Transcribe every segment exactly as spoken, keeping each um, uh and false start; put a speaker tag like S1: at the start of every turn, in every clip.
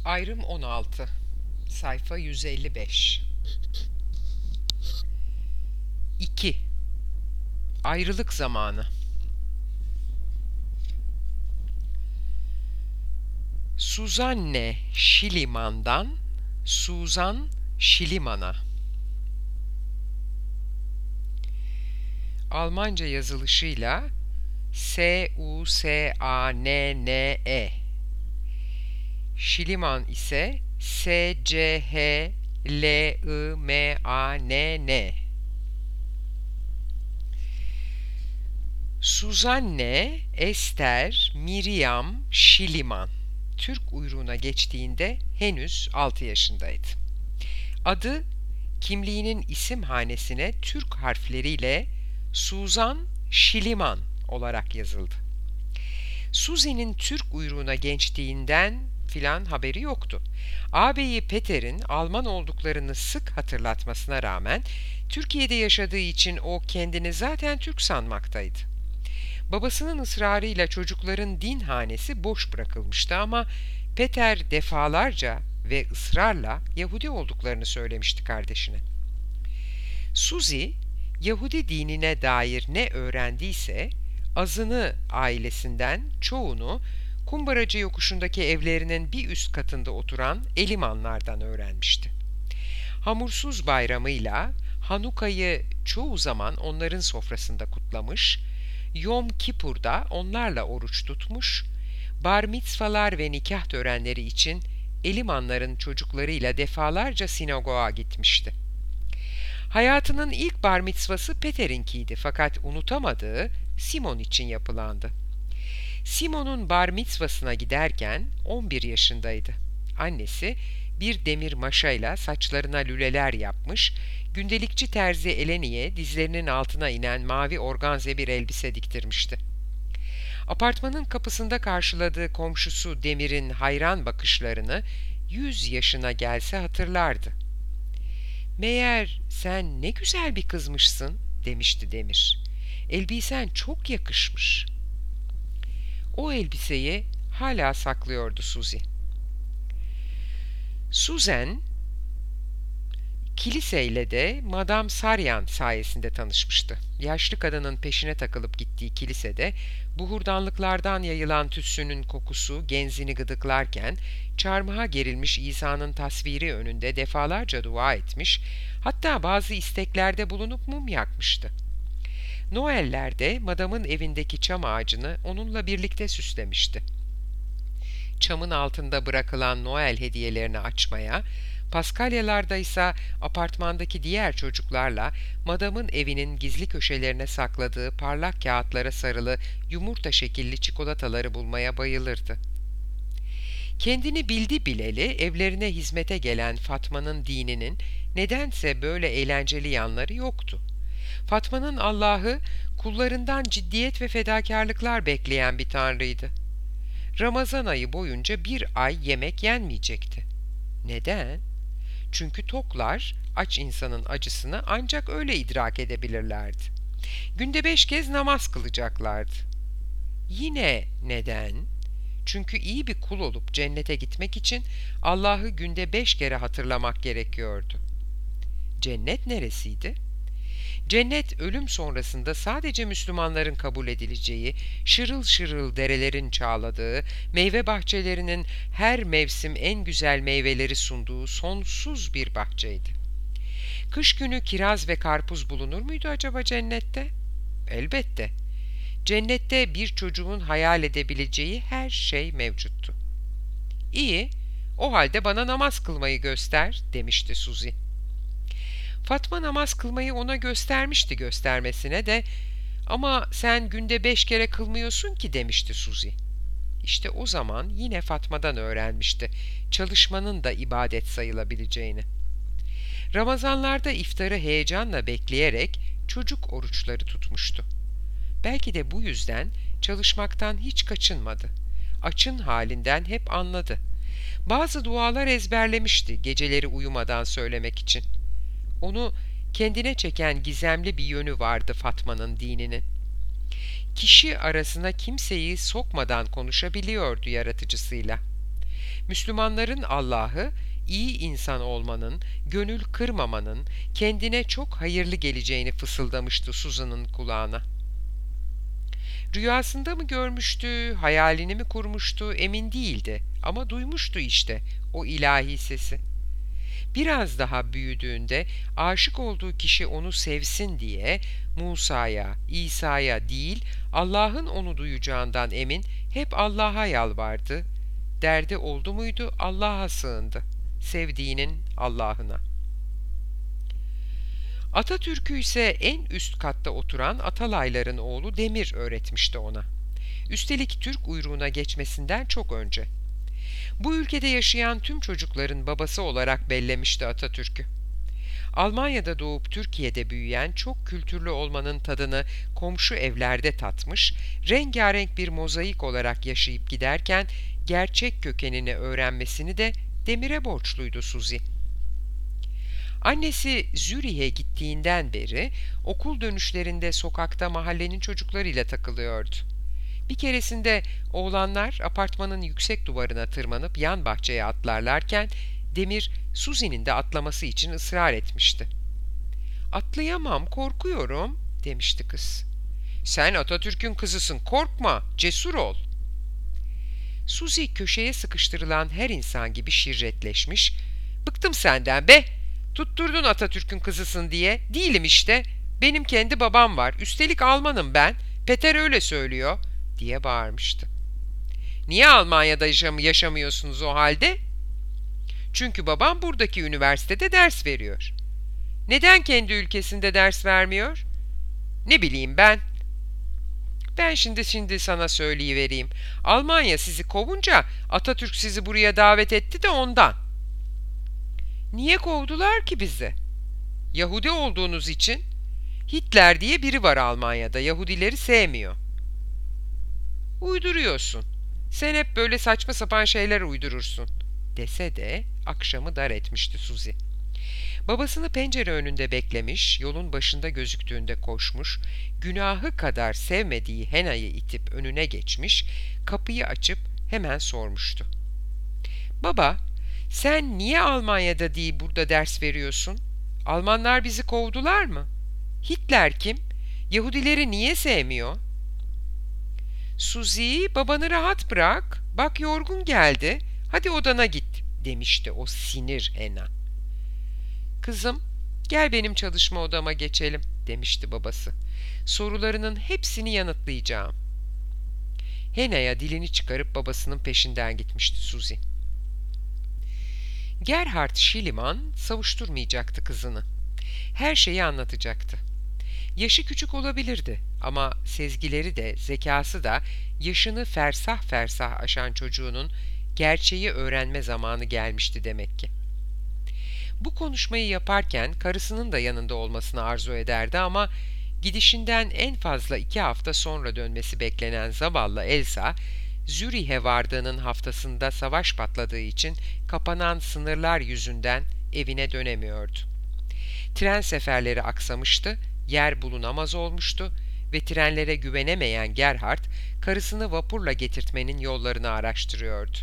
S1: Ayrım on altı. Sayfa yüz elli beş. iki. Ayrılık zamanı. Suzanne Şiliman'dan Suzan Şiliman'a. Almanca yazılışıyla S U S A N N E. Şiliman ise S C H L I M A N N. Suzanne Ester Miriam Şiliman Türk uyruğuna geçtiğinde henüz altı yaşındaydı. Adı kimliğinin isim hanesine Türk harfleriyle Suzan Şiliman olarak yazıldı. Suzi'nin Türk uyruğuna geçtiğinden filan haberi yoktu. Ağabeyi Peter'in Alman olduklarını sık hatırlatmasına rağmen Türkiye'de yaşadığı için o kendini zaten Türk sanmaktaydı. Babasının ısrarıyla çocukların din hanesi boş bırakılmıştı ama Peter defalarca ve ısrarla Yahudi olduklarını söylemişti kardeşine. Suzi, Yahudi dinine dair ne öğrendiyse azını ailesinden, çoğunu Kumbaracı yokuşundaki evlerinin bir üst katında oturan Elimanlardan öğrenmişti. Hamursuz bayramıyla Hanuka'yı çoğu zaman onların sofrasında kutlamış, Yom Kipur'da onlarla oruç tutmuş, bar mitzvalar ve nikah törenleri için Elimanların çocuklarıyla defalarca sinagoga gitmişti. Hayatının ilk bar mitzvası Peter'inkiydi fakat unutamadığı Simon için yapılandı. Simon'un bar mitzvasına giderken on bir yaşındaydı. Annesi bir demir maşayla saçlarına lüleler yapmış, gündelikçi terzi Eleni'ye dizlerinin altına inen mavi organze bir elbise diktirmişti. Apartmanın kapısında karşıladığı komşusu Demir'in hayran bakışlarını yüz yaşına gelse hatırlardı. "Meğer sen ne güzel bir kızmışsın," demişti Demir. "Elbisen çok yakışmış." O elbiseyi hala saklıyordu Suzi. Susan, kiliseyle de Madame Saryan sayesinde tanışmıştı. Yaşlı kadının peşine takılıp gittiği kilisede buhurdanlıklardan yayılan tütsünün kokusu genzini gıdıklarken çarmıha gerilmiş İsa'nın tasviri önünde defalarca dua etmiş, hatta bazı isteklerde bulunup mum yakmıştı. Noel'lerde Madam'ın evindeki çam ağacını onunla birlikte süslemişti. Çamın altında bırakılan Noel hediyelerini açmaya, Paskalyalarda ise apartmandaki diğer çocuklarla Madam'ın evinin gizli köşelerine sakladığı parlak kağıtlara sarılı yumurta şekilli çikolataları bulmaya bayılırdı. Kendini bildi bileli evlerine hizmete gelen Fatma'nın dininin nedense böyle eğlenceli yanları yoktu. Fatma'nın Allah'ı kullarından ciddiyet ve fedakarlıklar bekleyen bir tanrıydı. Ramazan ayı boyunca bir ay yemek yenmeyecekti. Neden? Çünkü toklar aç insanın acısını ancak öyle idrak edebilirlerdi. Günde beş kez namaz kılacaklardı. Yine neden? Çünkü iyi bir kul olup cennete gitmek için Allah'ı günde beş kere hatırlamak gerekiyordu. Cennet neresiydi? Cennet ölüm sonrasında sadece Müslümanların kabul edileceği, şırıl şırıl derelerin çağladığı, meyve bahçelerinin her mevsim en güzel meyveleri sunduğu sonsuz bir bahçeydi. Kış günü kiraz ve karpuz bulunur muydu acaba cennette? Elbette. Cennette bir çocuğun hayal edebileceği her şey mevcuttu. "İyi, o halde bana namaz kılmayı göster," demişti Suzi. Fatma namaz kılmayı ona göstermişti göstermesine de, "Ama sen günde beş kere kılmıyorsun ki," demişti Suzi. İşte o zaman yine Fatma'dan öğrenmişti çalışmanın da ibadet sayılabileceğini. Ramazanlarda iftarı heyecanla bekleyerek çocuk oruçları tutmuştu. Belki de bu yüzden çalışmaktan hiç kaçınmadı. Açın halinden hep anladı. Bazı dualar ezberlemişti geceleri uyumadan söylemek için. Onu kendine çeken gizemli bir yönü vardı Fatma'nın dininin. Kişi arasına kimseyi sokmadan konuşabiliyordu yaratıcısıyla. Müslümanların Allah'ı, iyi insan olmanın, gönül kırmamanın, kendine çok hayırlı geleceğini fısıldamıştı Susan'ın kulağına. Rüyasında mı görmüştü, hayalini mi kurmuştu emin değildi ama duymuştu işte o ilahi sesi. Biraz daha büyüdüğünde aşık olduğu kişi onu sevsin diye Musa'ya, İsa'ya değil Allah'ın onu duyacağından emin hep Allah'a yalvardı. Derdi oldu muydu Allah'a sığındı, sevdiğinin Allah'ına. Atatürk'ü ise en üst katta oturan Atalayların oğlu Demir öğretmişti ona. Üstelik Türk uyruğuna geçmesinden çok önce. Bu ülkede yaşayan tüm çocukların babası olarak bellemişti Atatürk'ü. Almanya'da doğup Türkiye'de büyüyen çok kültürlü olmanın tadını komşu evlerde tatmış, rengarenk bir mozaik olarak yaşayıp giderken gerçek kökenini öğrenmesini de Demir'e borçluydu Suzi. Annesi Zürih'e gittiğinden beri okul dönüşlerinde sokakta mahallenin çocuklarıyla takılıyordu. Bir keresinde oğlanlar apartmanın yüksek duvarına tırmanıp yan bahçeye atlarlarken Demir Suzi'nin de atlaması için ısrar etmişti. "Atlayamam, korkuyorum," demişti kız. "Sen Atatürk'ün kızısın, korkma, cesur ol." Suzi köşeye sıkıştırılan her insan gibi şirretleşmiş, "Bıktım senden be! Tutturdun Atatürk'ün kızısın diye. Değilim işte. Benim kendi babam var. Üstelik Almanım ben. Peter öyle söylüyor," diye bağırmıştı. "Niye Almanya'da yaşam yaşamıyorsunuz o halde?" "Çünkü babam buradaki üniversitede ders veriyor." "Neden kendi ülkesinde ders vermiyor?" "Ne bileyim ben." "Ben şimdi şimdi sana söyleyivereyim. Almanya sizi kovunca Atatürk sizi buraya davet etti de ondan." "Niye kovdular ki bizi?" "Yahudi olduğunuz için. Hitler diye biri var Almanya'da. Yahudileri sevmiyor." "Uyduruyorsun. Sen hep böyle saçma sapan şeyler uydurursun," dese de akşamı dar etmişti Suzi. Babasını pencere önünde beklemiş, yolun başında gözüktüğünde koşmuş, günahı kadar sevmediği Hena'yı itip önüne geçmiş, kapıyı açıp hemen sormuştu. "Baba, sen niye Almanya'da değil burada ders veriyorsun? Almanlar bizi kovdular mı? Hitler kim? Yahudileri niye sevmiyor?" "Suzi, babanı rahat bırak. Bak yorgun geldi. Hadi odana git," demişti o sinir Hena. "Kızım, gel benim çalışma odama geçelim," demişti babası. "Sorularının hepsini yanıtlayacağım." Hena'ya dilini çıkarıp babasının peşinden gitmişti Suzi. Gerhard Schliemann savuşturmayacaktı kızını. Her şeyi anlatacaktı. Yaşı küçük olabilirdi ama sezgileri de zekası da yaşını fersah fersah aşan çocuğunun gerçeği öğrenme zamanı gelmişti demek ki. Bu konuşmayı yaparken karısının da yanında olmasını arzu ederdi ama gidişinden en fazla iki hafta sonra dönmesi beklenen zavallı Elsa, Zürih'e vardığının haftasında savaş patladığı için kapanan sınırlar yüzünden evine dönemiyordu. Tren seferleri aksamıştı, yer bulunamaz olmuştu ve trenlere güvenemeyen Gerhard, karısını vapurla getirtmenin yollarını araştırıyordu.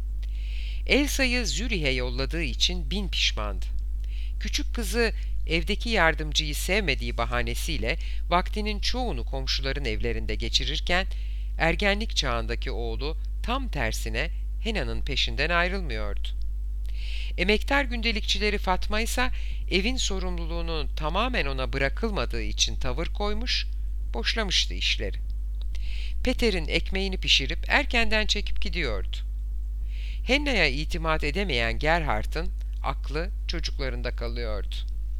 S1: Elsa'yı Zürih'e yolladığı için bin pişmandı. Küçük kızı evdeki yardımcıyı sevmediği bahanesiyle vaktinin çoğunu komşuların evlerinde geçirirken, ergenlik çağındaki oğlu tam tersine Hena'nın peşinden ayrılmıyordu. Emektar gündelikçileri Fatma ise evin sorumluluğunun tamamen ona bırakılmadığı için tavır koymuş, boşlamıştı işleri. Peter'in ekmeğini pişirip erkenden çekip gidiyordu. Henna'ya itimat edemeyen Gerhard'ın aklı çocuklarında kalıyordu.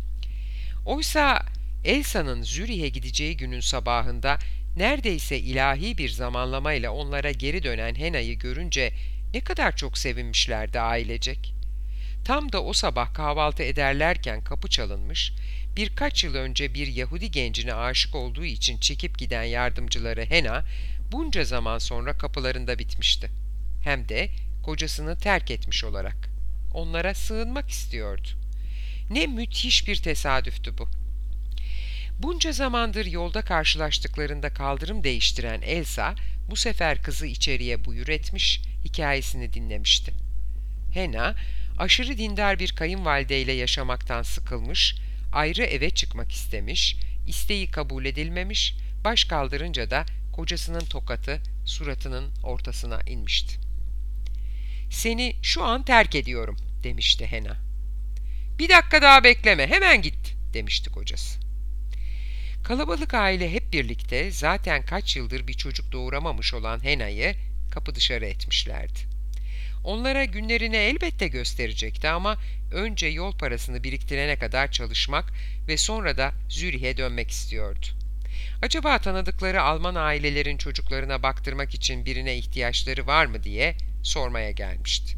S1: Oysa Elsa'nın Zürih'e gideceği günün sabahında neredeyse ilahi bir zamanlamayla onlara geri dönen Henna'yı görünce ne kadar çok sevinmişlerdi ailecek. Tam da o sabah kahvaltı ederlerken kapı çalınmış, birkaç yıl önce bir Yahudi gencine aşık olduğu için çekip giden yardımcıları Henna, bunca zaman sonra kapılarında bitmişti. Hem de kocasını terk etmiş olarak. Onlara sığınmak istiyordu. Ne müthiş bir tesadüftü bu. Bunca zamandır yolda karşılaştıklarında kaldırım değiştiren Elsa, bu sefer kızı içeriye buyur etmiş, hikayesini dinlemişti. Hena, aşırı dindar bir kayınvalideyle yaşamaktan sıkılmış, ayrı eve çıkmak istemiş, isteği kabul edilmemiş, baş kaldırınca da kocasının tokatı suratının ortasına inmişti. "Seni şu an terk ediyorum," demişti Hena. "Bir dakika daha bekleme, hemen git," demişti kocası. Kalabalık aile hep birlikte zaten kaç yıldır bir çocuk doğuramamış olan Hena'yı kapı dışarı etmişlerdi. Onlara günlerini elbette gösterecekti ama önce yol parasını biriktirene kadar çalışmak ve sonra da Zürih'e dönmek istiyordu. Acaba tanıdıkları Alman ailelerin çocuklarına baktırmak için birine ihtiyaçları var mı diye sormaya gelmişti.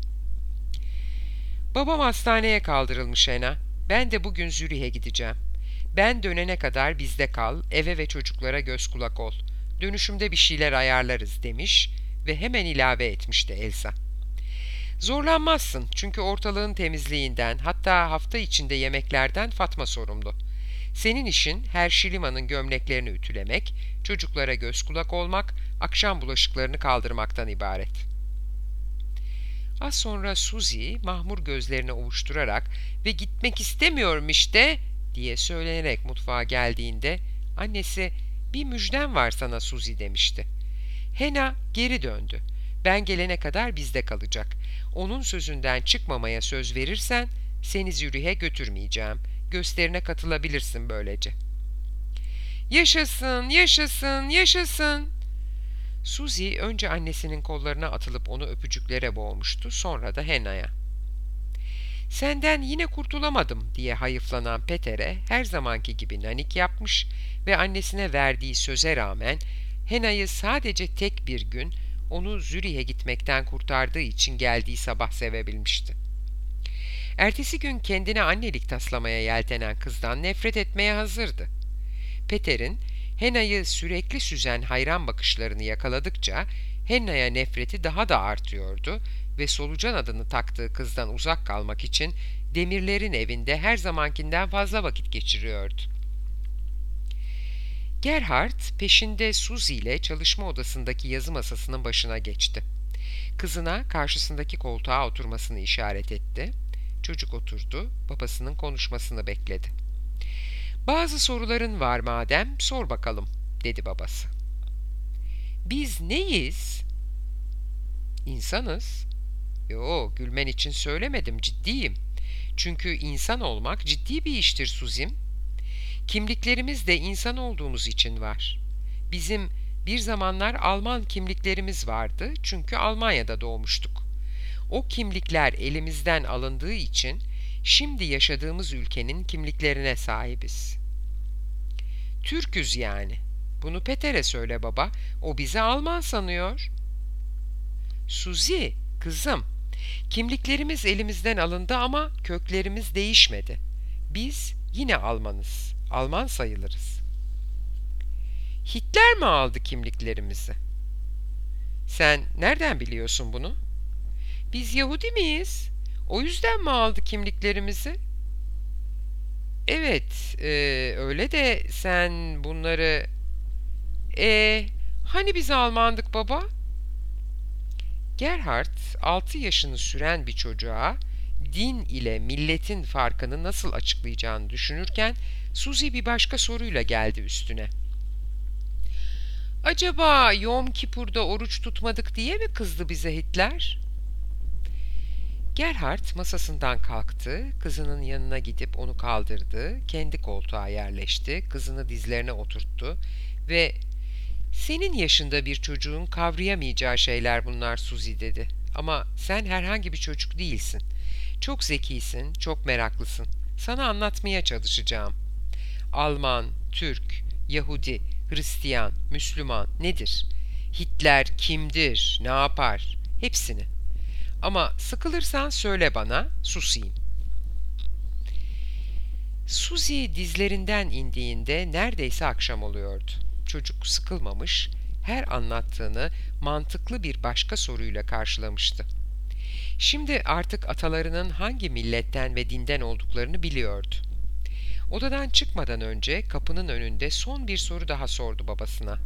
S1: "Babam hastaneye kaldırılmış Hena. Ben de bugün Zürih'e gideceğim. Ben dönene kadar bizde kal, eve ve çocuklara göz kulak ol. Dönüşümde bir şeyler ayarlarız," demiş ve hemen ilave etmişti Elsa. "Zorlanmazsın çünkü ortalığın temizliğinden, hatta hafta içinde yemeklerden Fatma sorumlu. Senin işin Herr Schliemann gömleklerini ütülemek, çocuklara göz kulak olmak, akşam bulaşıklarını kaldırmaktan ibaret." Az sonra Suzy mahmur gözlerini ovuşturarak ve "Gitmek istemiyorum işte," diye söylenerek mutfağa geldiğinde annesi "Bir müjdem var sana Suzy," demişti. Hena geri döndü. "Ben gelene kadar bizde kalacak. Onun sözünden çıkmamaya söz verirsen seni Zürih'e götürmeyeceğim. Gösterine katılabilirsin böylece." "Yaşasın, yaşasın, yaşasın!" Suzy önce annesinin kollarına atılıp onu öpücüklere boğmuştu, sonra da Hena'ya. "Senden yine kurtulamadım," diye hayıflanan Peter'e her zamanki gibi nanik yapmış ve annesine verdiği söze rağmen Hena'yı sadece tek bir gün onu Zürih'e gitmekten kurtardığı için geldiği sabah sevebilmişti. Ertesi gün kendine annelik taslamaya yeltenen kızdan nefret etmeye hazırdı. Peter'in Hena'yı sürekli süzen hayran bakışlarını yakaladıkça Hena'ya nefreti daha da artıyordu ve solucan adını taktığı kızdan uzak kalmak için Demirlerin evinde her zamankinden fazla vakit geçiriyordu. Gerhard peşinde Suzy ile çalışma odasındaki yazı masasının başına geçti. Kızına karşısındaki koltuğa oturmasını işaret etti. Çocuk oturdu, babasının konuşmasını bekledi. "Bazı soruların var madem, sor bakalım," dedi babası. "Biz neyiz?" "İnsanız." "Yo, gülmen için söylemedim, ciddiyim. Çünkü insan olmak ciddi bir iştir Suzim. Kimliklerimiz de insan olduğumuz için var. Bizim bir zamanlar Alman kimliklerimiz vardı çünkü Almanya'da doğmuştuk. O kimlikler elimizden alındığı için şimdi yaşadığımız ülkenin kimliklerine sahibiz. Türküz yani. Bunu Peter'e söyle baba, o bizi Alman sanıyor." "Suzi, kızım, kimliklerimiz elimizden alındı ama köklerimiz değişmedi. Biz yine Almanız, Alman sayılırız." "Hitler mi aldı kimliklerimizi?" "Sen nereden biliyorsun bunu?" "Biz Yahudi miyiz? O yüzden mi aldı kimliklerimizi?" "Evet, e, öyle de sen bunları... E, hani biz Almandık baba?" Gerhard, altı yaşını süren bir çocuğa din ile milletin farkını nasıl açıklayacağını düşünürken Suzy bir başka soruyla geldi üstüne. "Acaba Yom Kipur'da oruç tutmadık diye mi kızdı bize Hitler?" Gerhard masasından kalktı, kızının yanına gidip onu kaldırdı, kendi koltuğa yerleşti, kızını dizlerine oturttu ve "Senin yaşında bir çocuğun kavrayamayacağı şeyler bunlar Suzy," dedi. "Ama sen herhangi bir çocuk değilsin. Çok zekisin, çok meraklısın. Sana anlatmaya çalışacağım. Alman, Türk, Yahudi, Hristiyan, Müslüman nedir? Hitler kimdir, ne yapar? Hepsini. Ama sıkılırsan söyle bana, susayım." Suzy dizlerinden indiğinde neredeyse akşam oluyordu. Çocuk sıkılmamış, her anlattığını mantıklı bir başka soruyla karşılamıştı. Şimdi artık atalarının hangi milletten ve dinden olduklarını biliyordu. Odadan çıkmadan önce kapının önünde son bir soru daha sordu babasına.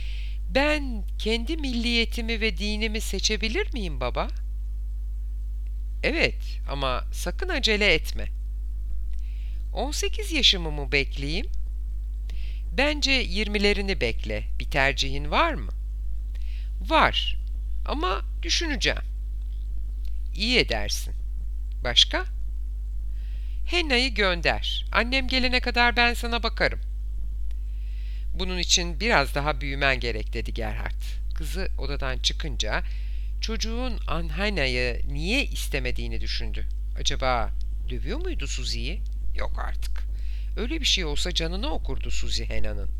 S1: "Ben kendi milliyetimi ve dinimi seçebilir miyim baba?" Evet, ama sakın acele etme. on sekiz yaşımı mı bekleyeyim? Bence yirmilerini bekle. Bir tercihin var mı? Var, ama düşüneceğim. İyi edersin. Başka? Henna'yı gönder. Annem gelene kadar ben sana bakarım. Bunun için biraz daha büyümen gerek, dedi Gerhard. Kızı odadan çıkınca çocuğun Henna'yı niye istemediğini düşündü. Acaba dövüyor muydu Susie'yi? Yok artık. Öyle bir şey olsa canını okurdu Susie Henna'nın.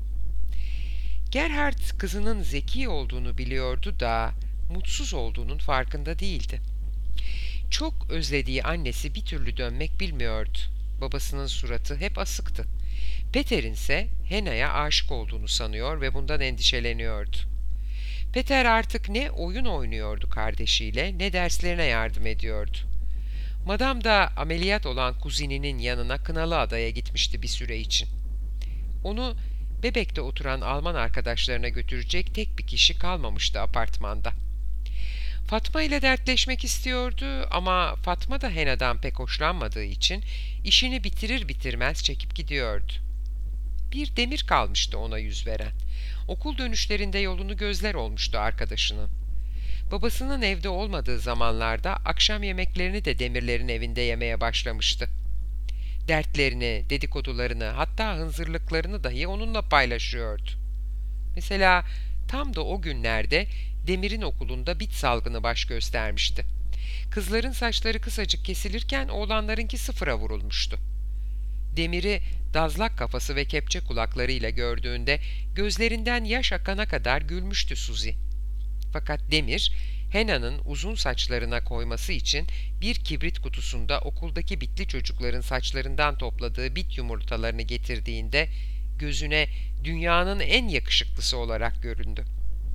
S1: Gerhard kızının zeki olduğunu biliyordu da mutsuz olduğunun farkında değildi. Çok özlediği annesi bir türlü dönmek bilmiyordu. Babasının suratı hep asıktı. Peter'in ise Henna'ya aşık olduğunu sanıyor ve bundan endişeleniyordu. Peter artık ne oyun oynuyordu kardeşiyle ne derslerine yardım ediyordu. Madam da ameliyat olan kuzininin yanına Kınalıada'ya gitmişti bir süre için. Onu Bebek'te oturan Alman arkadaşlarına götürecek tek bir kişi kalmamıştı apartmanda. Fatma ile dertleşmek istiyordu ama Fatma da Henna'dan pek hoşlanmadığı için işini bitirir bitirmez çekip gidiyordu. Bir Demir kalmıştı ona yüz veren. Okul dönüşlerinde yolunu gözler olmuştu arkadaşının. Babasının evde olmadığı zamanlarda akşam yemeklerini de Demirlerin evinde yemeye başlamıştı. Dertlerini, dedikodularını, hatta hınzırlıklarını dahi onunla paylaşıyordu. Mesela tam da o günlerde Demir'in okulunda bit salgını baş göstermişti. Kızların saçları kısacık kesilirken oğlanlarınki sıfıra vurulmuştu. Demir'i dazlak kafası ve kepçe kulaklarıyla gördüğünde gözlerinden yaş akana kadar gülmüştü Suzi. Fakat Demir, Henna'nın uzun saçlarına koyması için bir kibrit kutusunda okuldaki bitli çocukların saçlarından topladığı bit yumurtalarını getirdiğinde gözüne dünyanın en yakışıklısı olarak göründü.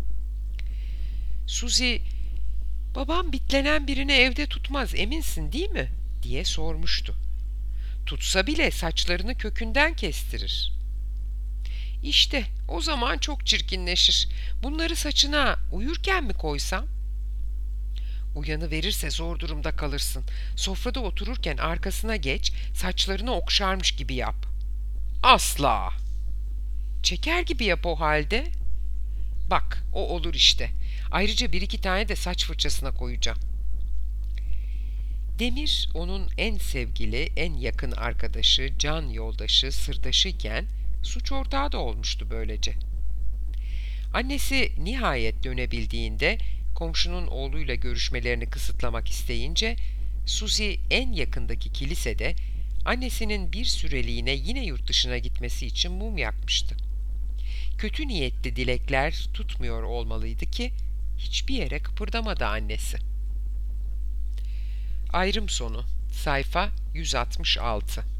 S1: Suzi, "Babam bitlenen birini evde tutmaz, eminsin değil mi?" diye sormuştu. "Tutsa bile saçlarını kökünden kestirir." "İşte o zaman çok çirkinleşir. Bunları saçına uyurken mi koysam?" "Uyanı verirse zor durumda kalırsın. Sofrada otururken arkasına geç, saçlarını okşarmış gibi yap." "Asla!" "Çeker gibi yap o halde." "Bak, o olur işte. Ayrıca bir iki tane de saç fırçasına koyacağım." Demir, onun en sevgili, en yakın arkadaşı, can yoldaşı, sırdaşıyken suç ortağı da olmuştu böylece. Annesi nihayet dönebildiğinde, komşunun oğluyla görüşmelerini kısıtlamak isteyince, Suzi en yakındaki kilisede annesinin bir süreliğine yine yurt dışına gitmesi için mum yakmıştı. Kötü niyetli dilekler tutmuyor olmalıydı ki hiçbir yere kıpırdamadı annesi. Ayrım sonu. Sayfa yüz altmış altı.